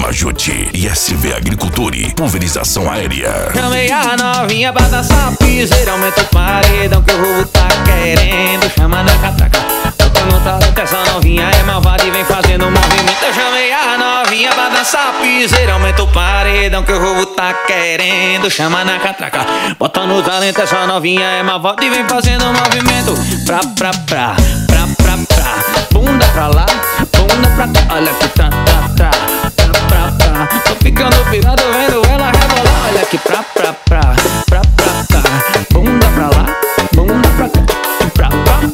Lima Jute e SV Agriculture, pulverização aérea. Chamei a novinha pra dançar piseira, aumenta o paredão que o roubo tá querendo. Chama na catraca, bota no talento, essa novinha é malvada e vem fazendo movimento. Eu chamei a novinha pra dançar piseira, aumenta o paredão que o roubo tá querendo. Chama na catraca, bota no talento, essa novinha é malvada e vem fazendo movimento. Pra, bunda pra lá, bunda pra cá, olha que pra. Tô ficando pirado vendo ela rebolar, olha que pra. Bunda pra lá, bunda pra cá, pra.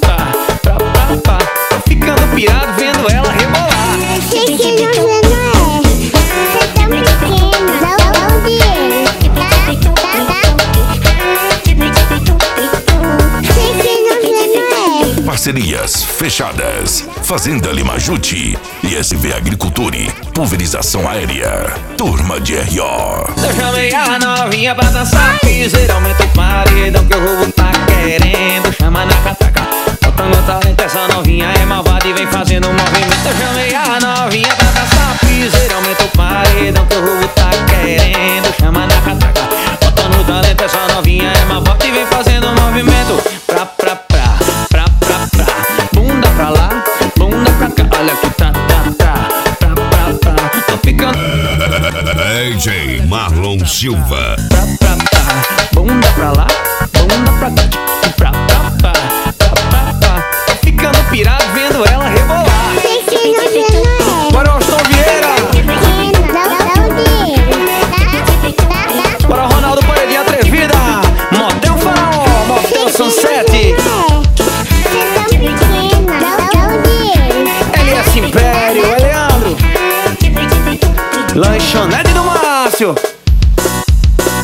Tô ficando pirado vendo ela rebolar. Sei que não é, você tá muito pequeno, dá o dinheiro, Sei que não é. Parcerias fechadas. Fazenda Lima Jute e SV Agriculture, pulverização aérea. Turma de RO. Eu chamei a novinha pra dançar piseira, aumenta o paredão que o roubo tá querendo. Chama na catraca, bota no talento, essa novinha é malvada e vem fazendo movimento. Eu chamei a novinha pra dançar piseira, aumenta o paredão que o roubo tá querendo. Chama na catraca, bota no talento, essa novinha é malvada e vem fazendo movimento. Pra. Bunda pra lá, bunda pra cá, olha que pra. Tô ficando DJ Marlon Silva. Bunda pra lá, bunda pra cá, pra. Tô ficando pirado vendo ela rebolar. Sei que não é. Bora, Austin Vieira. Dá o dinheiro, Bora, Ronaldo Paredinha Atrevida. Motel Faraó, Motel Sunset. Você tá pequeno, dá o dinheiro. LS Império, Leandro. Lanchonete do Márcio.